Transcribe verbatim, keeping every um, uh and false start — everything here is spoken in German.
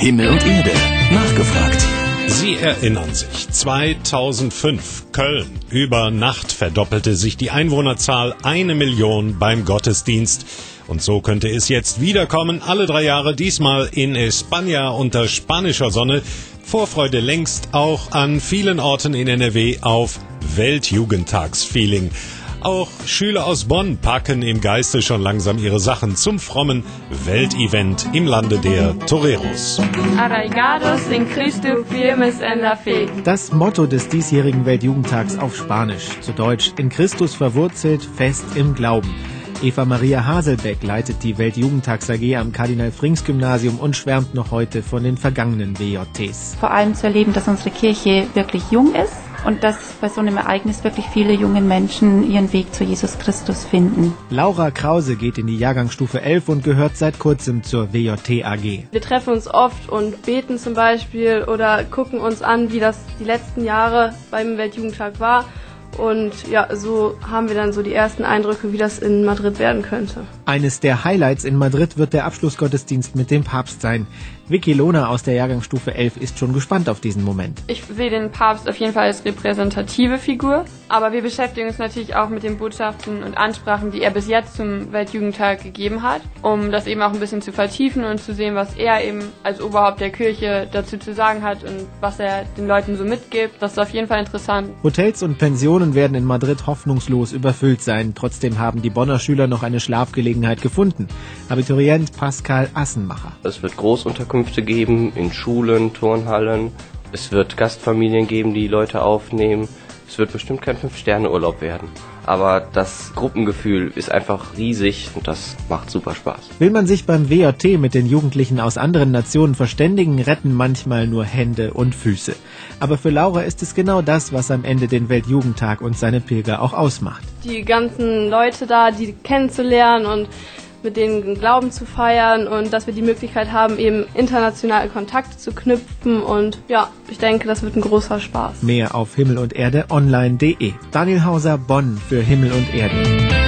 Himmel und Erde. Nachgefragt. Sie erinnern sich, zweitausendfünf, Köln. Über Nacht verdoppelte sich die Einwohnerzahl eine Million beim Gottesdienst. Und so könnte es jetzt wiederkommen, alle drei Jahre, diesmal in España unter spanischer Sonne. Vorfreude längst auch an vielen Orten in N R W auf Weltjugendtagsfeeling. Auch Schüler aus Bonn packen im Geiste schon langsam ihre Sachen zum frommen Weltevent im Lande der Toreros. Arraigados in Cristo firmes en la fe. Das Motto des diesjährigen Weltjugendtags auf Spanisch, zu Deutsch: in Christus verwurzelt, fest im Glauben. Eva Maria Haselbeck leitet die Weltjugendtags-A G am Kardinal-Frings-Gymnasium und schwärmt noch heute von den vergangenen W J Ts. Vor allem zu erleben, dass unsere Kirche wirklich jung ist und dass bei so einem Ereignis wirklich viele junge Menschen ihren Weg zu Jesus Christus finden. Laura Krause geht in die Jahrgangsstufe elf und gehört seit kurzem zur W J T-A G. Wir treffen uns oft und beten zum Beispiel oder gucken uns an, wie das die letzten Jahre beim Weltjugendtag war. Und ja, so haben wir dann so die ersten Eindrücke, wie das in Madrid werden könnte. Eines der Highlights in Madrid wird der Abschlussgottesdienst mit dem Papst sein. Vicky Lohner aus der Jahrgangsstufe elf ist schon gespannt auf diesen Moment. Ich sehe den Papst auf jeden Fall als repräsentative Figur, aber wir beschäftigen uns natürlich auch mit den Botschaften und Ansprachen, die er bis jetzt zum Weltjugendtag gegeben hat, um das eben auch ein bisschen zu vertiefen und zu sehen, was er eben als Oberhaupt der Kirche dazu zu sagen hat und was er den Leuten so mitgibt. Das ist auf jeden Fall interessant. Hotels und Pensionen werden in Madrid hoffnungslos überfüllt sein. Trotzdem haben die Bonner Schüler noch eine Schlafgelegenheit gefunden. Abiturient Pascal Assenmacher. Es wird Großunterkünfte geben in Schulen, Turnhallen. Es wird Gastfamilien geben, die Leute aufnehmen. Es wird bestimmt kein Fünf-Sterne-Urlaub werden. Aber das Gruppengefühl ist einfach riesig und das macht super Spaß. Will man sich beim W J T mit den Jugendlichen aus anderen Nationen verständigen, retten manchmal nur Hände und Füße. Aber für Laura ist es genau das, was am Ende den Weltjugendtag und seine Pilger auch ausmacht. Die ganzen Leute da, die kennenzulernen und mit denen Glauben zu feiern und dass wir die Möglichkeit haben, eben international Kontakte zu knüpfen und ja, ich denke, das wird ein großer Spaß. Mehr auf Himmel und Erde online punkt de. Daniel Hauser, Bonn für Himmel und Erde.